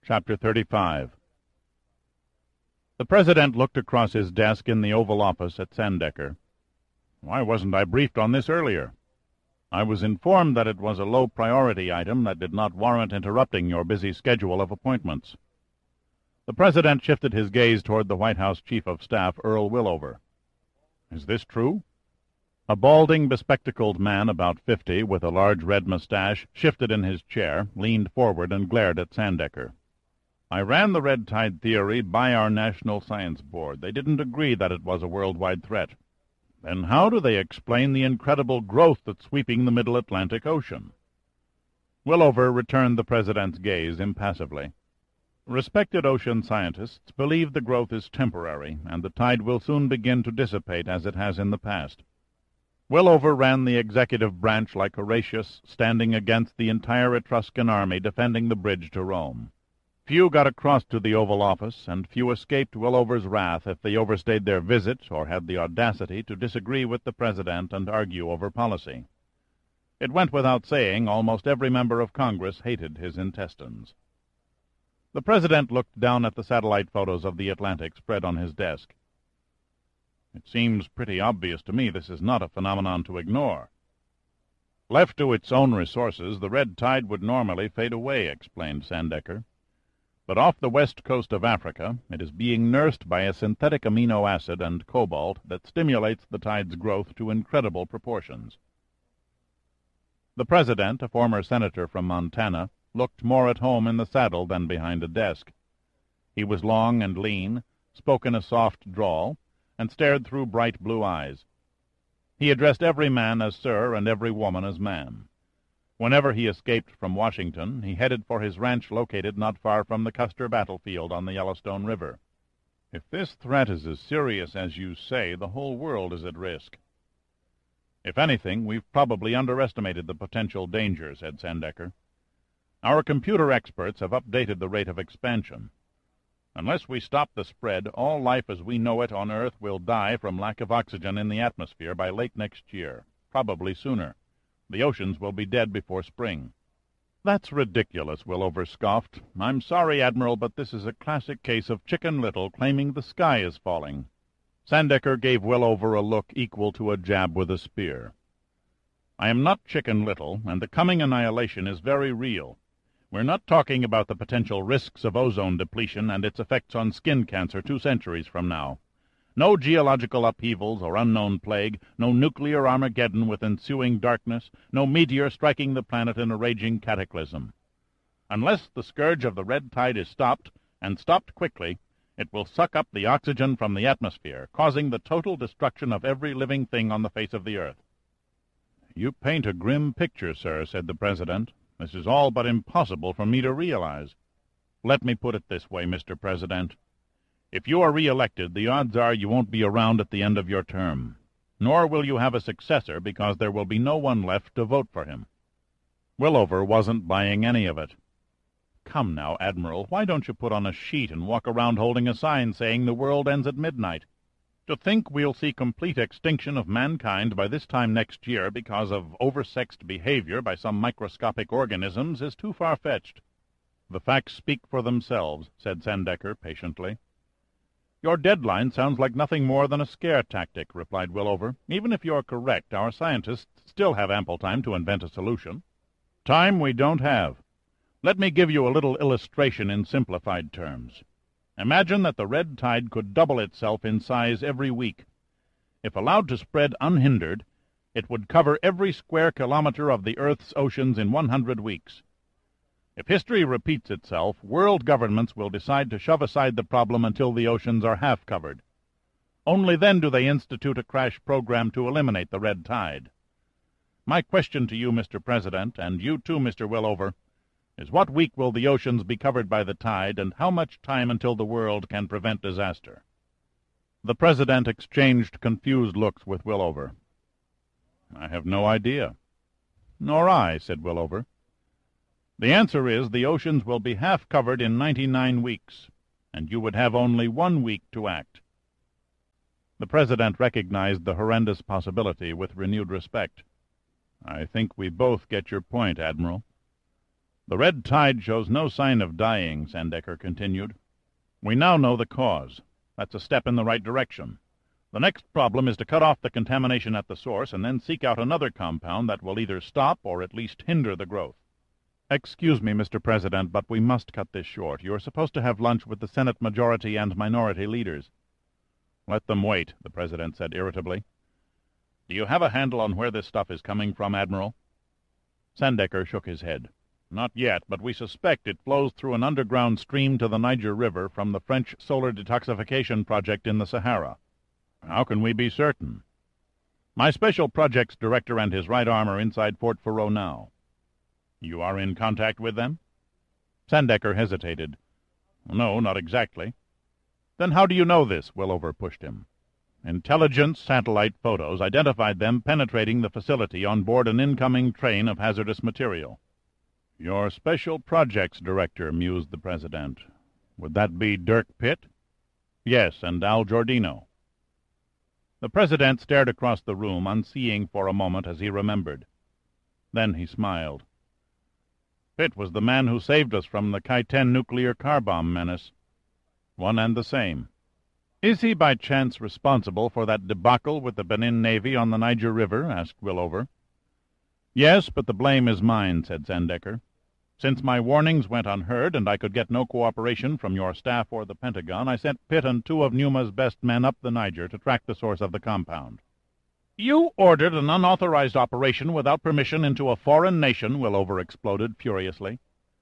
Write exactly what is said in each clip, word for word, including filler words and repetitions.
Chapter thirty-five. The President looked across his desk in the Oval Office at Sandecker. Why wasn't I briefed on this earlier? I was informed that it was a low-priority item that did not warrant interrupting your busy schedule of appointments. The President shifted his gaze toward the White House Chief of Staff, Earl Willover. Is this true? A balding, bespectacled man about fifty, with a large red mustache, shifted in his chair, leaned forward, and glared at Sandecker. I ran the red tide theory by our National Science Board. They didn't agree that it was a worldwide threat. Then how do they explain the incredible growth that's sweeping the Middle Atlantic Ocean? Willover returned the President's gaze impassively. Respected ocean scientists believe the growth is temporary, and the tide will soon begin to dissipate as it has in the past. Willover ran the executive branch like Horatius, standing against the entire Etruscan army defending the bridge to Rome. Few got across to the Oval Office, and few escaped Willover's wrath if they overstayed their visit or had the audacity to disagree with the President and argue over policy. It went without saying almost every member of Congress hated his intestines. The President looked down at the satellite photos of the Atlantic spread on his desk. It seems pretty obvious to me this is not a phenomenon to ignore. Left to its own resources, the red tide would normally fade away, explained Sandecker. But off the west coast of Africa, it is being nursed by a synthetic amino acid and cobalt that stimulates the tide's growth to incredible proportions. The President, a former senator from Montana, looked more at home in the saddle than behind a desk. He was long and lean, spoke in a soft drawl, and stared through bright blue eyes. He addressed every man as sir and every woman as ma'am. Whenever he escaped from Washington, he headed for his ranch located not far from the Custer battlefield on the Yellowstone River. If this threat is as serious as you say, the whole world is at risk. If anything, we've probably underestimated the potential danger, said Sandecker. Our computer experts have updated the rate of expansion. Unless we stop the spread, all life as we know it on Earth will die from lack of oxygen in the atmosphere by late next year, probably sooner. The oceans will be dead before spring. That's ridiculous, Willover scoffed. I'm sorry, Admiral, but this is a classic case of Chicken Little claiming the sky is falling. Sandecker gave Willover a look equal to a jab with a spear. I am not Chicken Little, and the coming annihilation is very real. We're not talking about the potential risks of ozone depletion and its effects on skin cancer two centuries from now. No geological upheavals or unknown plague, no nuclear Armageddon with ensuing darkness, no meteor striking the planet in a raging cataclysm. Unless the scourge of the red tide is stopped, and stopped quickly, it will suck up the oxygen from the atmosphere, causing the total destruction of every living thing on the face of the earth. You paint a grim picture, sir, said the President. This is all but impossible for me to realize. Let me put it this way, Mister President. If you are re-elected, the odds are you won't be around at the end of your term. Nor will you have a successor, because there will be no one left to vote for him. Willover wasn't buying any of it. Come now, Admiral, why don't you put on a sheet and walk around holding a sign saying the world ends at midnight? To think we'll see complete extinction of mankind by this time next year because of oversexed behavior by some microscopic organisms is too far-fetched. The facts speak for themselves, said Sandecker patiently. Your deadline sounds like nothing more than a scare tactic, replied Willover. Even if you're correct, our scientists still have ample time to invent a solution. Time we don't have. Let me give you a little illustration in simplified terms. Imagine that the red tide could double itself in size every week. If allowed to spread unhindered, it would cover every square kilometer of the Earth's oceans in one hundred weeks. If history repeats itself, world governments will decide to shove aside the problem until the oceans are half covered. Only then do they institute a crash program to eliminate the red tide. My question to you, Mister President, and you too, Mister Willover, is what week will the oceans be covered by the tide, and how much time until the world can prevent disaster? The President exchanged confused looks with Willover. I have no idea. Nor I, said Willover. The answer is the oceans will be half covered in ninety-nine weeks, and you would have only one week to act. The President recognized the horrendous possibility with renewed respect. I think we both get your point, Admiral. The red tide shows no sign of dying, Sandecker continued. We now know the cause. That's a step in the right direction. The next problem is to cut off the contamination at the source and then seek out another compound that will either stop or at least hinder the growth. Excuse me, Mister President, but we must cut this short. You're supposed to have lunch with the Senate majority and minority leaders. Let them wait, the President said irritably. Do you have a handle on where this stuff is coming from, Admiral? Sandecker shook his head. Not yet, but we suspect it flows through an underground stream to the Niger River from the French solar detoxification project in the Sahara. How can we be certain? My Special Projects Director and his right arm are inside Fort Faroe now. You are in contact with them? Sandecker hesitated. No, not exactly. Then how do you know this? Willover pushed him. Intelligence satellite photos identified them penetrating the facility on board an incoming train of hazardous material. Your Special Projects Director, mused the President. Would that be Dirk Pitt? Yes, and Al Giordino. The President stared across the room, unseeing for a moment as he remembered. Then he smiled. Pitt was the man who saved us from the Kai-ten nuclear car bomb menace. One and the same. Is he by chance responsible for that debacle with the Benin Navy on the Niger River? Asked Willover. Yes, but the blame is mine, said Sandecker. Since my warnings went unheard and I could get no cooperation from your staff or the Pentagon, I sent Pitt and two of Numa's best men up the Niger to track the source of the compound. You ordered an unauthorized operation without permission into a foreign nation, Willover exploded furiously.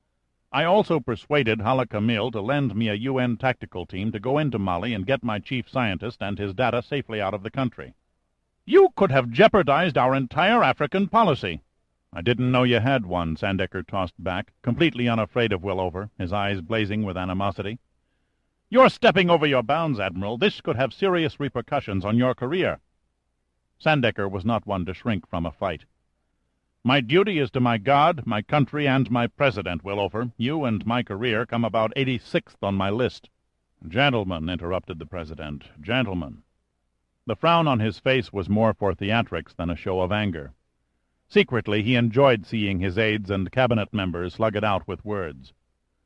I also persuaded Hala Kamil to lend me a U N tactical team to go into Mali and get my chief scientist and his data safely out of the country. You could have jeopardized our entire African policy. I didn't know you had one, Sandecker tossed back, completely unafraid of Willover, his eyes blazing with animosity. You're stepping over your bounds, Admiral. This could have serious repercussions on your career. Sandecker was not one to shrink from a fight. My duty is to my God, my country, and my President, Willover. You and my career come about eighty-sixth on my list. Gentlemen, interrupted the President, gentlemen. The frown on his face was more for theatrics than a show of anger. Secretly, he enjoyed seeing his aides and cabinet members slug it out with words.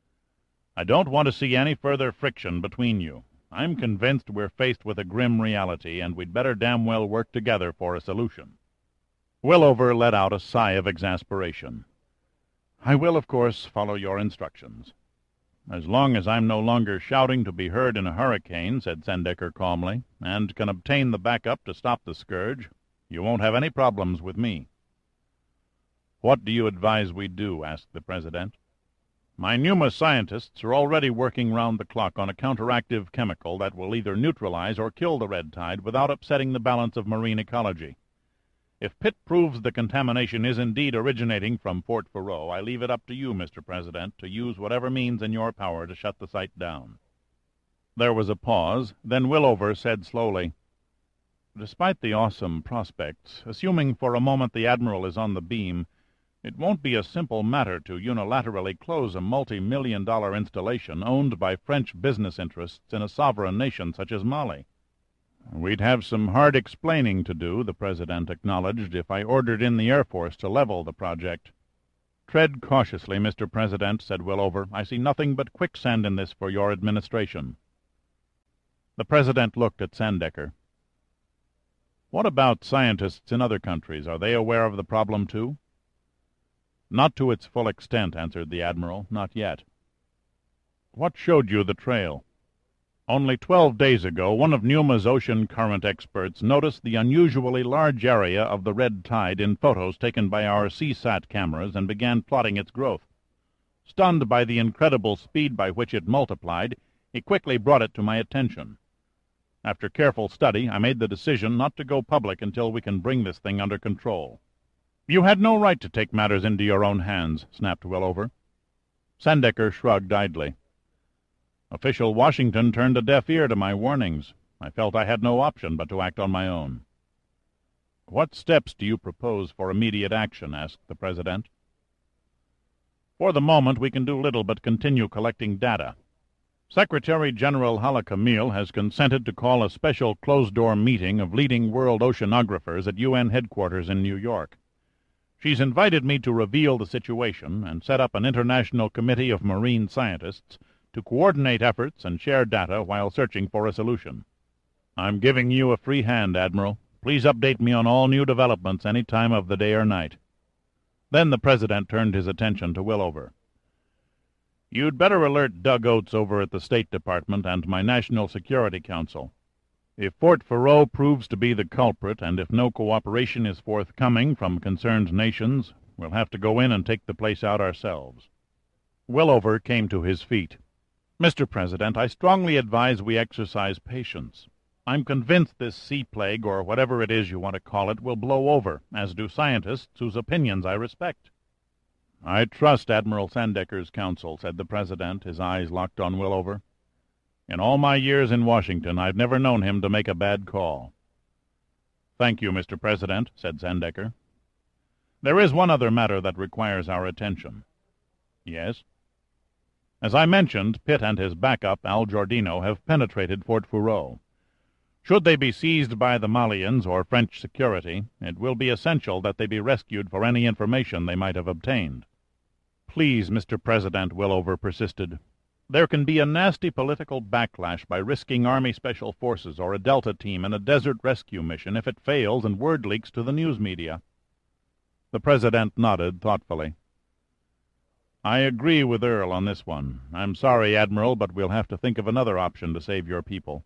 I don't want to see any further friction between you. I'm convinced we're faced with a grim reality, and we'd better damn well work together for a solution. Willover let out a sigh of exasperation. I will, of course, follow your instructions. As long as I'm no longer shouting to be heard in a hurricane, said Sandecker calmly, and can obtain the backup to stop the scourge, you won't have any problems with me. What do you advise we do? Asked the President. My Numa scientists are already working round the clock on a counteractive chemical that will either neutralize or kill the red tide without upsetting the balance of marine ecology. If Pitt proves the contamination is indeed originating from Fort Faroe, I leave it up to you, Mister President, to use whatever means in your power to shut the site down. There was a pause. Then Willover said slowly, Despite the awesome prospects, assuming for a moment the Admiral is on the beam, it won't be a simple matter to unilaterally close a multi-million dollar installation owned by French business interests in a sovereign nation such as Mali. We'd have some hard explaining to do, the President acknowledged, if I ordered in the Air Force to level the project. Tread cautiously, Mister President, said Willover. I see nothing but quicksand in this for your administration. The President looked at Sandecker. What about scientists in other countries? Are they aware of the problem, too? Not to its full extent, answered the Admiral. Not yet. What showed you the trail? Only twelve days ago, one of Numa's ocean current experts noticed the unusually large area of the red tide in photos taken by our C SAT cameras and began plotting its growth. Stunned by the incredible speed by which it multiplied, he quickly brought it to my attention. After careful study, I made the decision not to go public until we can bring this thing under control. You had no right to take matters into your own hands, snapped Willover. Sandecker shrugged idly. Official Washington turned a deaf ear to my warnings. I felt I had no option but to act on my own. What steps do you propose for immediate action? Asked the President. For the moment, we can do little but continue collecting data. Secretary-General Hala Kamil has consented to call a special closed-door meeting of leading world oceanographers at U N headquarters in New York. She's invited me to reveal the situation and set up an international committee of marine scientists to coordinate efforts and share data while searching for a solution. I'm giving you a free hand, Admiral. Please update me on all new developments any time of the day or night." Then the President turned his attention to Willover. "You'd better alert Doug Oates over at the State Department and my National Security Council. If Fort Faroe proves to be the culprit, and if no cooperation is forthcoming from concerned nations, we'll have to go in and take the place out ourselves." Willover came to his feet. "Mister President, I strongly advise we exercise patience. I'm convinced this sea plague, or whatever it is you want to call it, will blow over, as do scientists whose opinions I respect." "I trust Admiral Sandecker's counsel," said the President, his eyes locked on Willover. "In all my years in Washington, I've never known him to make a bad call." "Thank you, Mister President," said Sandecker. "There is one other matter that requires our attention." "Yes?" "As I mentioned, Pitt and his backup, Al Giordino, have penetrated Fort Faroe. Should they be seized by the Malians or French security, it will be essential that they be rescued for any information they might have obtained." "Please, Mister President," Willover persisted. "There can be a nasty political backlash by risking Army Special Forces or a Delta team in a desert rescue mission if it fails and word leaks to the news media." The President nodded thoughtfully. "I agree with Earl on this one. I'm sorry, Admiral, but we'll have to think of another option to save your people."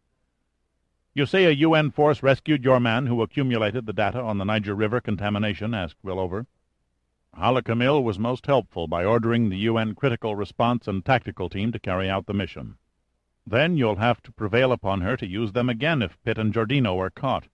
"You say a U N force rescued your man who accumulated the data on the Niger River contamination?" asked Willover. "Halakamil was most helpful by ordering the U N Critical Response and Tactical Team to carry out the mission." "Then you'll have to prevail upon her to use them again if Pitt and Giordino are caught."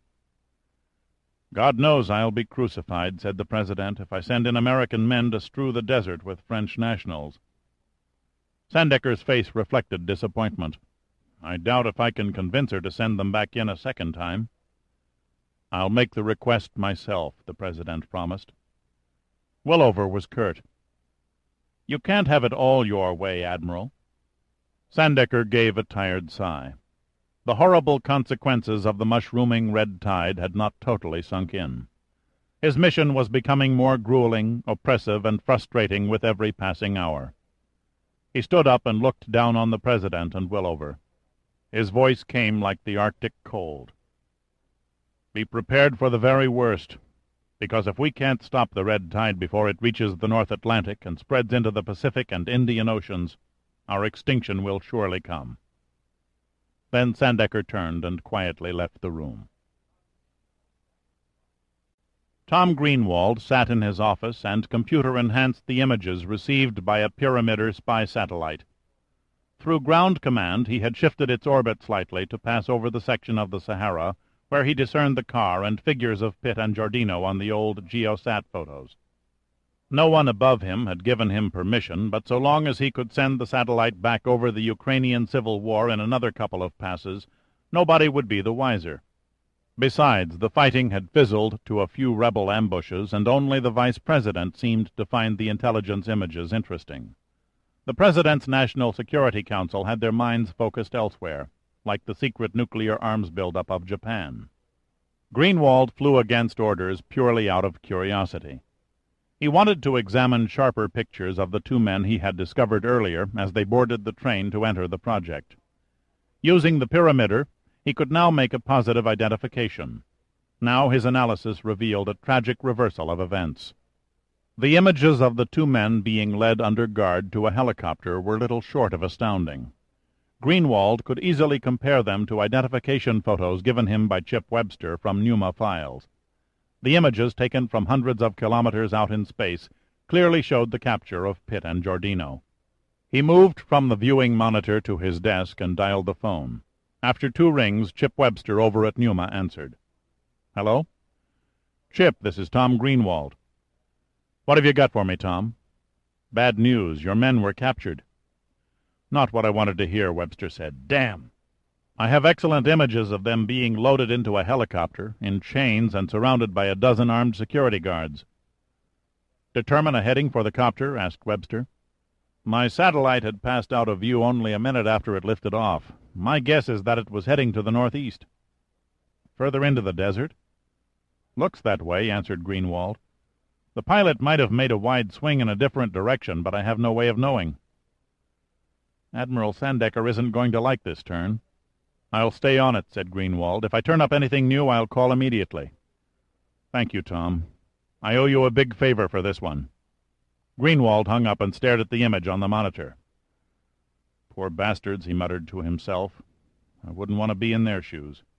"God knows I'll be crucified," said the President, "if I send in American men to strew the desert with French nationals." Sandecker's face reflected disappointment. "I doubt if I can convince her to send them back in a second time." "I'll make the request myself," the President promised. Willover was curt. "You can't have it all your way, Admiral." Sandecker gave a tired sigh. The horrible consequences of the mushrooming red tide had not totally sunk in. His mission was becoming more grueling, oppressive, and frustrating with every passing hour. He stood up and looked down on the President and Willover. His voice came like the Arctic cold. "Be prepared for the very worst, because if we can't stop the red tide before it reaches the North Atlantic and spreads into the Pacific and Indian Oceans, our extinction will surely come." Then Sandecker turned and quietly left the room. Tom Greenwald sat in his office and computer-enhanced the images received by a Pyramider spy satellite. Through ground command he had shifted its orbit slightly to pass over the section of the Sahara where he discerned the car and figures of Pitt and Giordino on the old Geosat photos. No one above him had given him permission, but so long as he could send the satellite back over the Ukrainian Civil War in another couple of passes, nobody would be the wiser. Besides, the fighting had fizzled to a few rebel ambushes, and only the Vice President seemed to find the intelligence images interesting. The President's National Security Council had their minds focused elsewhere, like the secret nuclear arms buildup of Japan. Greenwald flew against orders purely out of curiosity. He wanted to examine sharper pictures of the two men he had discovered earlier as they boarded the train to enter the project. Using the Pyramider, he could now make a positive identification. Now his analysis revealed a tragic reversal of events. The images of the two men being led under guard to a helicopter were little short of astounding. Greenwald could easily compare them to identification photos given him by Chip Webster from Pneuma files. The images, taken from hundreds of kilometers out in space, clearly showed the capture of Pitt and Giordino. He moved from the viewing monitor to his desk and dialed the phone. After two rings, Chip Webster over at Pneuma answered. "Hello?" "Chip, this is Tom Greenwald." "What have you got for me, Tom?" "Bad news. Your men were captured." "Not what I wanted to hear," Webster said. "Damn! I have excellent images of them being loaded into a helicopter, in chains, and surrounded by a dozen armed security guards." "Determine a heading for the copter?" asked Webster. "My satellite had passed out of view only a minute after it lifted off. My guess is that it was heading to the northeast." "Further into the desert?" "Looks that way," answered Greenwald. The pilot might have made a wide swing in a different direction, but I have no way of knowing. Admiral Sandecker isn't going to like this turn. I'll stay on it, said Greenwald. If I turn up anything new, I'll call immediately. Thank you, Tom. I owe you a big favor for this one. Greenwald hung up and stared at the image on the monitor. Poor bastards, he muttered to himself. I wouldn't want to be in their shoes.